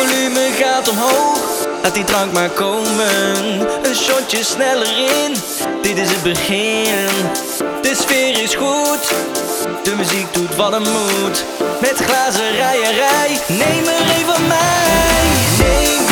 volume gaat omhoog, laat die drank maar komen. Een shotje sneller in, dit is het begin. De sfeer is goed, de muziek doet wat het moet. Met glazen rij en rij, neem er een van mij. Neem